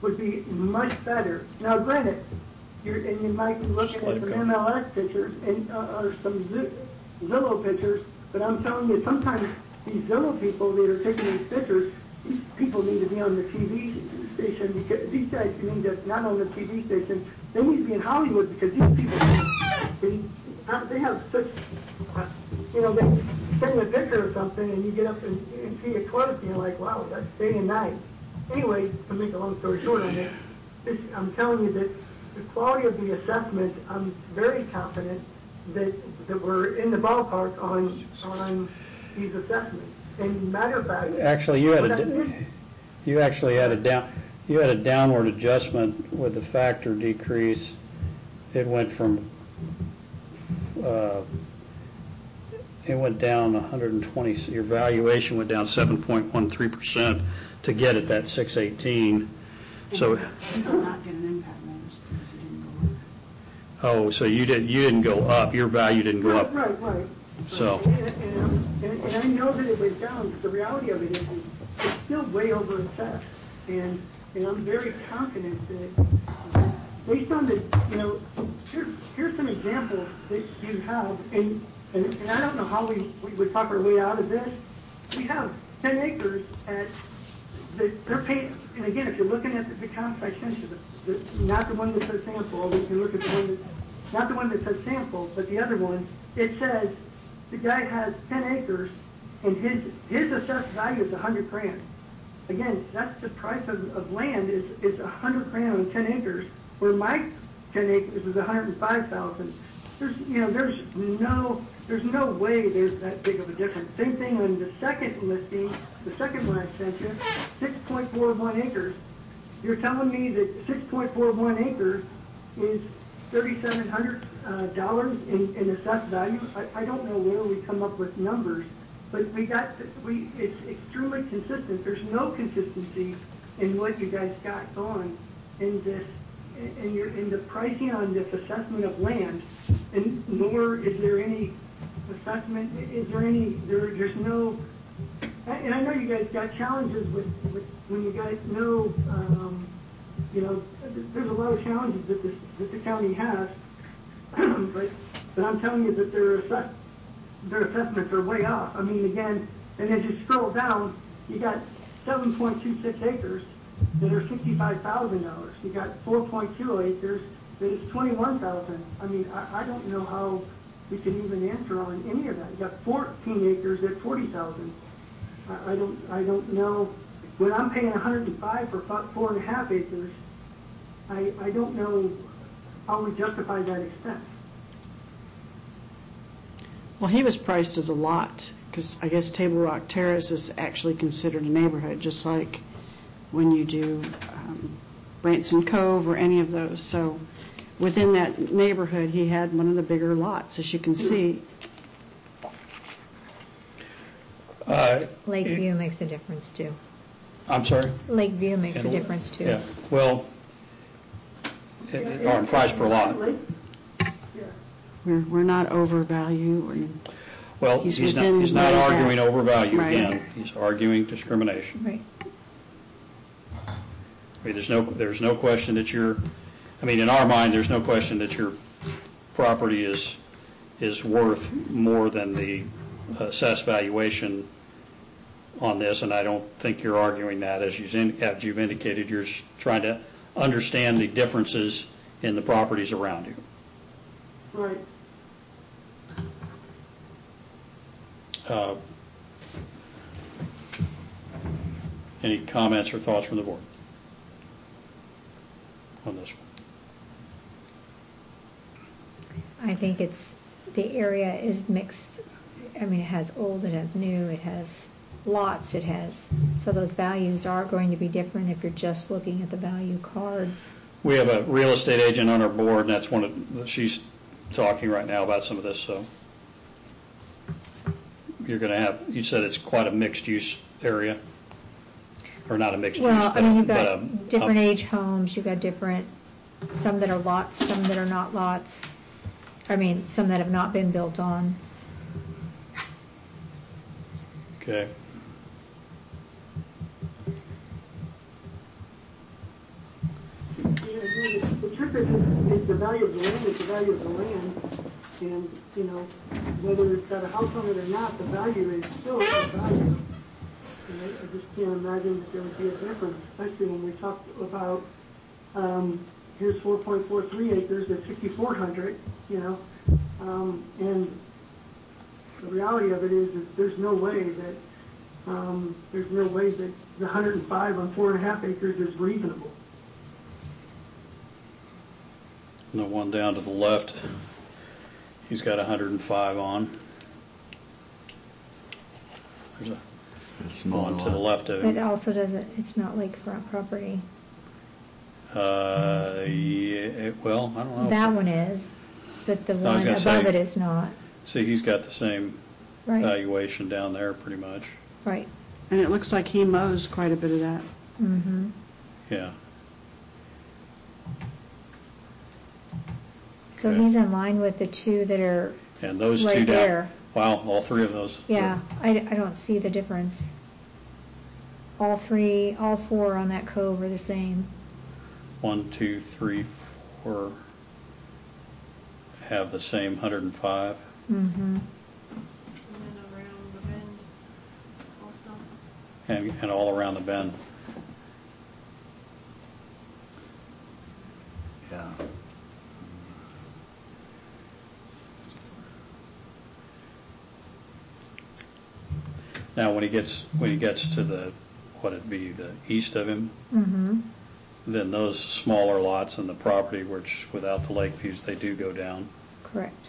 would be much better. Now, granted, and you might be looking at some MLS pictures and or some Zillow pictures, but I'm telling you, sometimes these Zillow people that are taking these pictures, these people need to be on the TV station, because these guys need to not on the TV station, they need to be in Hollywood, because these people, they have such, they send you a picture or something and you get up and see it close and you're like, wow, that's day and night. Anyway, to make a long story short on it, I'm telling you that the quality of the assessment, I'm very confident that we're in the ballpark on these assessments. And matter of fact, actually, you had a downward adjustment with the factor decrease. It went from it went down 120. Your valuation went down 7.13% to get at that 618. So you did not get an impact bonus because it didn't go up. Oh, so you didn't go up. Your value didn't go up. Right. So. And I know that it went down, but the reality of it is it's still way over assessed. And I'm very confident that based on the, here's some examples that you have, and I don't know how we would talk our way out of this. We have 10 acres they're paying, and again, if you're looking at the comps I sent you, not the one that says sample, we can look at the one not the one that says sample, but the other one, it says the guy has 10 acres and his assessed value is $100,000. Again, that's the price of land is $100,000 on 10 acres, where my 10 acres is $105,000. There's no way there's that big of a difference. Same thing on the second listing, the second one I sent you, 6.41 acres. You're telling me that 6.41 acres is $3,700 in assessed value? I don't know where we come up with numbers, but it's extremely consistent. There's no consistency in what you guys got going in this, in the pricing on this assessment of land, and nor is there any assessment. There's no. And I know you guys got challenges with when you guys know, there's a lot of challenges that the county has, but I'm telling you that their assessments are way off. I mean, again, and as you scroll down, you got 7.26 acres that are $65,000. You got 4.2 acres that is $21,000. I mean, I don't know how we can even answer on any of that. You got 14 acres at $40,000. I don't know. When I'm paying $105 for 4.5 acres, I don't know how we justify that expense. Well, he was priced as a lot because I guess Table Rock Terrace is actually considered a neighborhood, just like when you do Branson Cove or any of those. So within that neighborhood, he had one of the bigger lots, as you can see. Lakeview makes a difference too. I'm sorry? Lakeview makes a difference too. Yeah. Well, on price per lot. We're not overvalue. Well, he's not arguing overvalue right. Again. He's arguing discrimination. Right. I mean, there's no question that in our mind, there's no question that your property is worth more than the assessed valuation on this, and I don't think you're arguing that. As you've indicated, you're just trying to understand the differences in the properties around you. Right. Any comments or thoughts from the board on this one? I think the area is mixed. I mean, it has old, it has new, it has lots, so those values are going to be different if you're just looking at the value cards. We have a real estate agent on our board, and that's she's talking right now about some of this, so you're going to have, you said it's quite a mixed use area, or not a mixed use. Well, I mean, you've got different age homes, you've got some that are lots, some that are not lots. I mean, some that have not been built on. Okay. Chris, it's the value of the land, it's the value of the land, and, you know, whether it's got a house on it or not, the value is still a value. And I just can't imagine that there would be a difference, especially when we talk about, here's 4.43 acres at 6,400, you know, and the reality of it is that there's no way that the 105 on 4.5 acres is reasonable. The one down to the left, he's got 105 on. There's a Small one to the left of It him. also doesn't, it's not lakefront property. Yeah, well, I don't know. That one is, but the I was one gonna above say- it is not. See, he's got the same Right, valuation down there pretty much. right. And it looks like he mows quite a bit of that. Mm-hmm. Yeah. So Okay. he's in line with the two that are, And those two Right down. there. Wow, all three of those. yeah, I don't see the difference. All four on that cove are the same. 1, 2, 3, 4 have the same 105. Mm-hmm. And then around the bend also. And all around the bend. Yeah. Now, when he gets to the, what'd be the east of him, Mm-hmm. then those smaller lots in the property, which without the lake views, they do go down. Correct.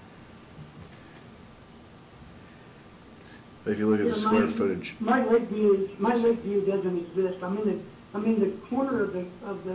But if you look at the Yeah, square footage, My lake view doesn't exist. I'm in the corner of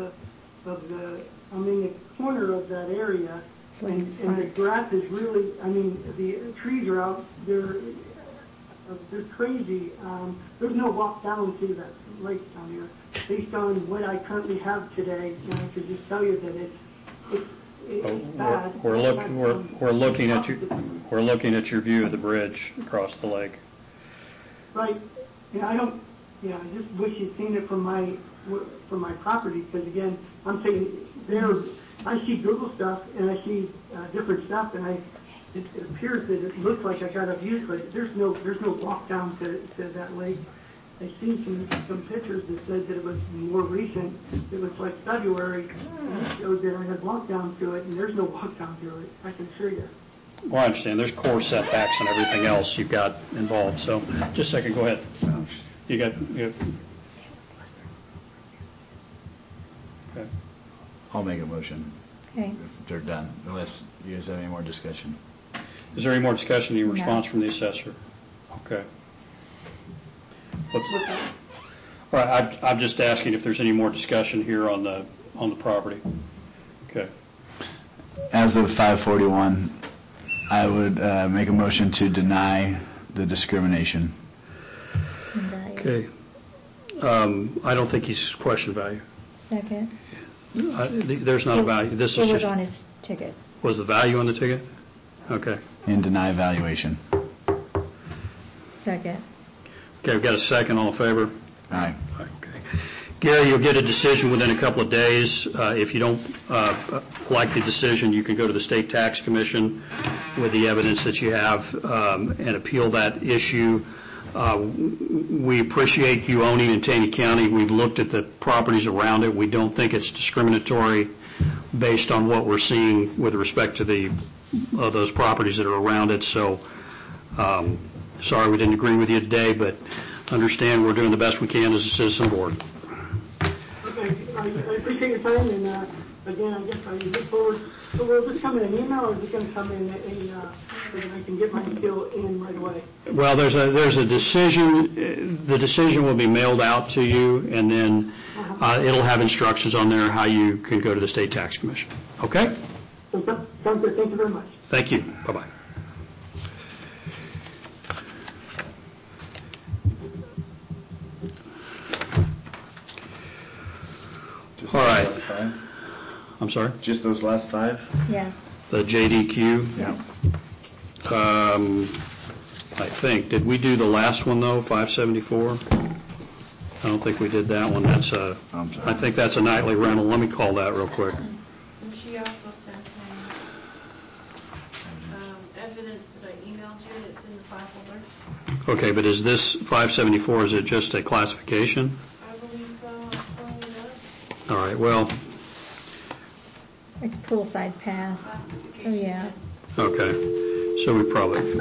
that area, It's like and the front. grass is really, I mean, the trees are out, they're crazy. There's no walk down to that lake down here. Based on what I currently have today, and I could just tell you that it's bad. We're looking at your view of the bridge across the lake. Right, and I just wish you'd seen it from my property, because again, I'm saying I see Google stuff and I see different stuff, and it appears that it looks like I got a view, but there's no walk down to that lake. I seen some pictures that said that it was more recent. It was like February, and it showed that I had walked down to it, and there's no walk down to it. I can assure you. Well, I understand. There's core setbacks and everything else you've got involved. So, just a second. Go ahead. You got. Okay. I'll make a motion Okay. if they're done, unless you guys have any more discussion. Is there any more discussion? Any No. response from the assessor? Okay. All right. I'm just asking if there's any more discussion here on the property. Okay. As of 5:41, I would make a motion to deny the discrimination. And value. Okay. I don't think he's question value. Second. There's not a value. This It is was just, on his ticket. was the value on the ticket? Okay. And deny valuation. Second. Okay, we've got a second. All in favor? Aye. Okay. Gary, you'll get a decision within a couple of days. If you don't like the decision, you can go to the State Tax Commission with the evidence that you have and appeal that issue. We appreciate you owning in Taney County. We've looked at the properties around it. We don't think it's discriminatory based on what we're seeing with respect to those properties that are around it. So, sorry we didn't agree with you today, but understand we're doing the best we can as a citizen board. Okay, I appreciate your time, and again, I guess I look forward. So will this come in an email, or is it going to come in so that I can get my appeal in right away? Well, there's a decision. The decision will be mailed out to you, and then it'll have instructions on there how you can go to the State Tax Commission. Okay? So, sounds good. Thank you very much. Thank you. Bye-bye. Just All those right. last five? I'm sorry? Just those last five? Yes. The JDQ. Yeah. I think. Did we do the last one, though, 574? I don't think we did that one. I'm sorry. I think that's a nightly rental. Let me call that real quick. Okay, but is this 574, is it just a classification? I believe so, I'm pulling it up. All right, well, It's poolside pass, so yeah. okay, so we probably,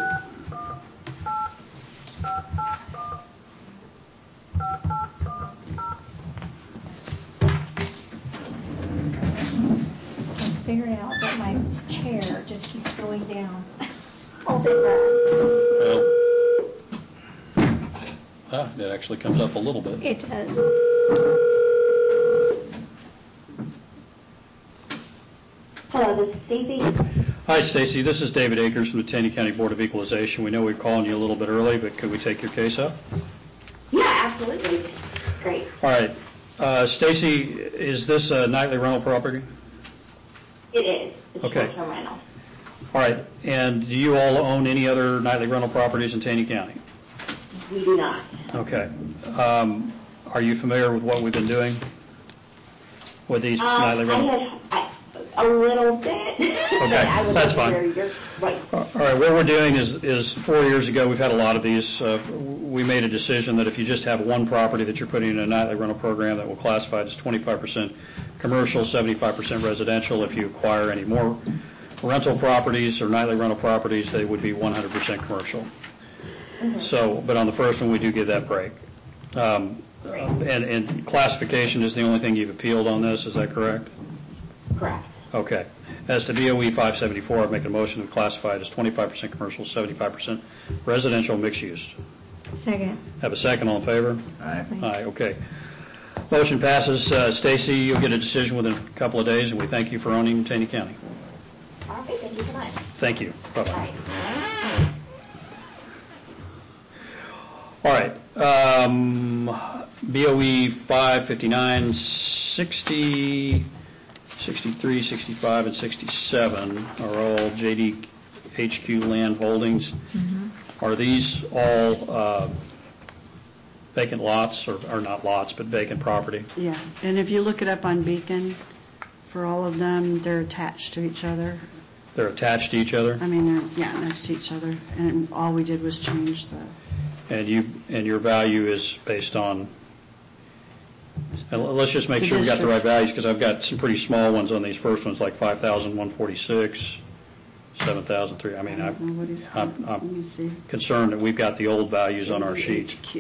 I figured out that my chair just keeps going down all day long. well, it actually comes up a little bit. It does. Hello, this is Stacey. Hi, Stacy. This is David Akers from the Taney County Board of Equalization. We know we're calling you a little bit early, but could we take your case up? Yeah, absolutely. Great. All right. Stacy, is this a nightly rental property? It is. It's Okay. short-term rental. All right. And do you all own any other nightly rental properties in Taney County? We do not. Okay. Are you familiar with what we've been doing with these nightly rental? A little bit. Okay, that's fine. Right. All right, what we're doing is 4 years ago, we've had a lot of these. We made a decision that if you just have one property that you're putting in a nightly rental program, that will classify it as 25% commercial, 75% residential. If you acquire any more rental properties or nightly rental properties, they would be 100% commercial. Mm-hmm. So, but on the first one, we do give that break. And classification is the only thing you've appealed on this, is that correct? Correct. Okay. As to BOE 574, I'd make a motion to classify it as 25% commercial, 75% residential mixed use. Second. Have a second, all in favor? Aye. Aye, okay. Motion passes. Stacy, you'll get a decision within a couple of days, and we thank you for owning Taney County. All right, thank you so much. Thank you. Bye-bye. All right. All right. BOE 559, 60, 63, 65, and 67 are all JDHQ land holdings. Mm-hmm. Are these all vacant lots, or not lots, but vacant property? Yeah, and if you look it up on Beacon, for all of them, they're attached to each other. They're attached to each other? I mean, they're, yeah, next to each other, and all we did was change the, And your value is based on, and let's just make sure we got the right values, because I've got some pretty small ones on these first ones, like 5,146, 7,003. I mean, what is that? Let me I'm see. concerned that we've got the old values on our sheet. JDHQ.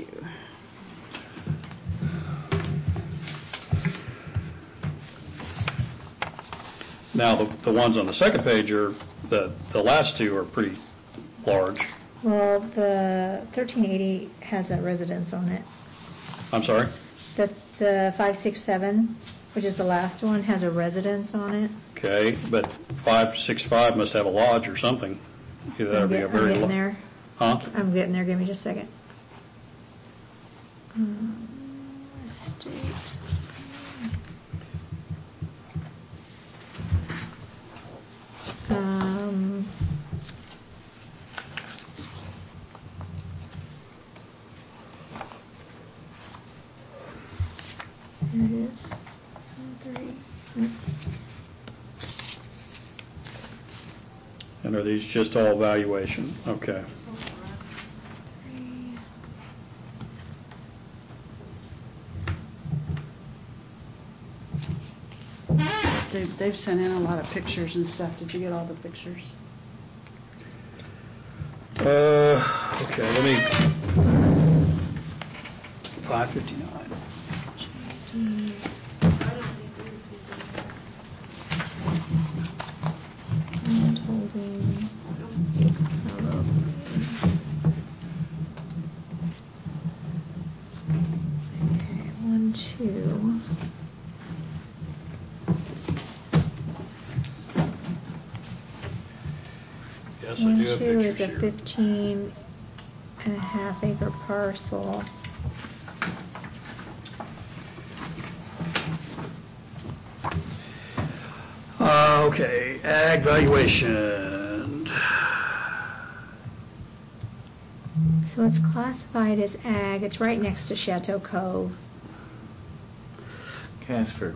Now, the ones on the second page are, the last two are pretty large. Well, the 1380 has a residence on it. I'm sorry? The 567, which is the last one, has a residence on it. Okay, but 565 must have a lodge or something. Either that'll be a I'm very getting there. Huh? I'm getting there. Give me just a second. Estate. Here it is. 3. Nope. And are these just all valuation? Okay. 3. They've sent in a lot of pictures and stuff. Did you get all the pictures? Okay, let me, 559. I don't think we received any. Land holding. Okay, 1, 2. Yes, I 1, do 2 have is pictures a here. 15.5 acre parcel. Okay, ag valuation. So it's classified as ag. It's right next to Chateau Cove. Can I ask for a